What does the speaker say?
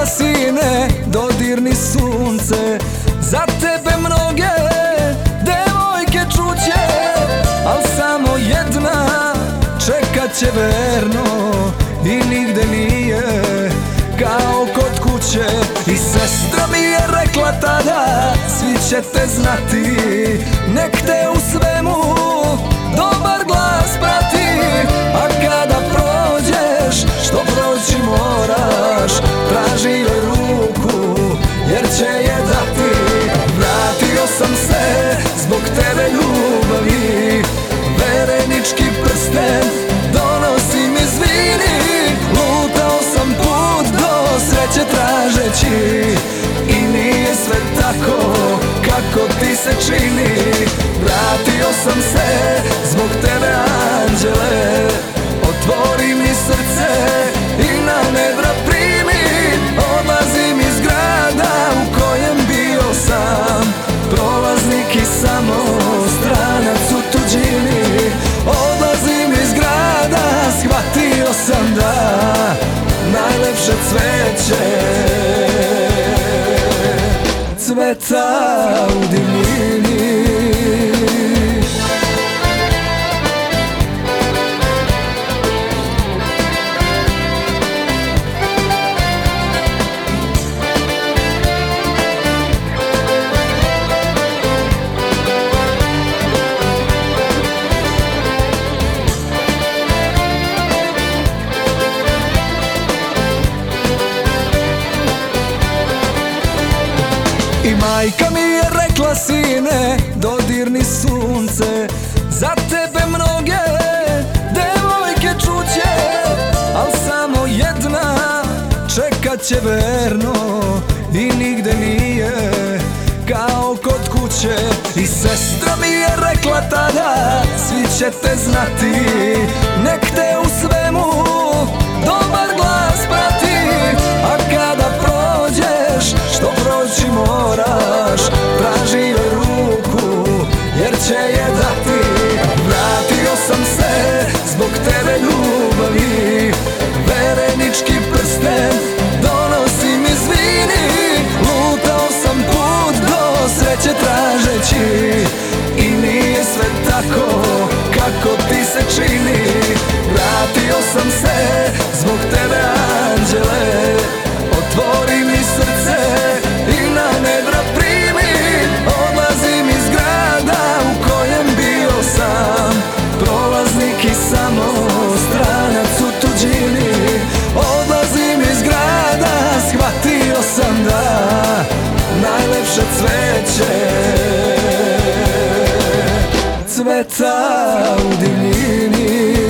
rekla sine, dodirni sunce. Za tebe mnoge devojke čuće, al samo jedna čekat će verno i nigde nije kao kod kuće. I sestra mi je rekla tada, svi ćete znati, nek te u svemu dobar glas prati. A kada prođeš, što proći moraš, traži joj ruku, jer će je dati. Vratio sam se zbog tebe ljubavi, verenički prsten donosi mi zvini. Lutao sam put do sreće tražeći, i nije sve tako kako ti se čini. Vratio sam se zbog tebe anđele, otvori mi srce i na nedra primi. Odlazim iz grada u kojem bio sam, prolaznik i samo stranac u tuđini. Odlazim iz grada, shvatio sam da najlepše cveće cveta u divljini. I majka mi je rekla sine, dodirni sunce. Za tebe mnoge devojke čuće, al samo jedna čekat će verno i nigde nije kao kod kuće. I sestra mi je rekla tada, svi ćete znati, nek te u svemu dobar glas prati. A kada prođeš, što proći moraš, traži joj ruku, jer će je dati. Vratio sam se zbog tebe ljubavi, verenički prsten donosi mi zvini. Lutao sam put do sreće tražeći, i nije sve tako kako ti se čini. Vratio sam se zbog tebe anđele, otvori mi srce i na nedra primi. Odlazim iz grada u kojem bio sam, prolaznik i samo stranac u tuđini. Odlazim iz grada, shvatio sam da najlepše cveće cveta u divljini.